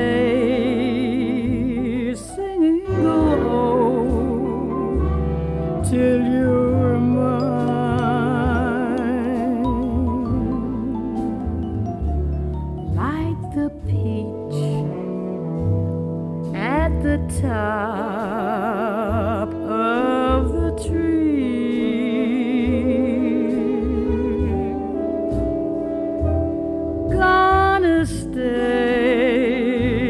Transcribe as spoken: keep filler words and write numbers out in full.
day, singing oh, till you're mine, like the peach at the top